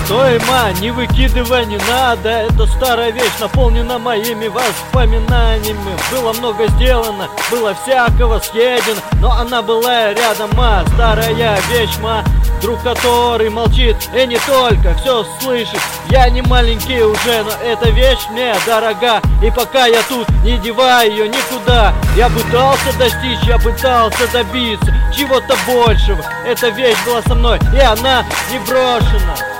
Стой, ма, не выкидывай, не надо. Это старая вещь, наполнена моими воспоминаниями. Было много сделано, было всякого съедено, но она была рядом, ма. Старая вещь, ма, друг который молчит и не только все слышит. Я не маленький уже, но эта вещь мне дорога, и пока я тут, не деваю ее никуда. Я пытался достичь, я пытался добиться чего-то большего. Эта вещь была со мной, и она не брошена.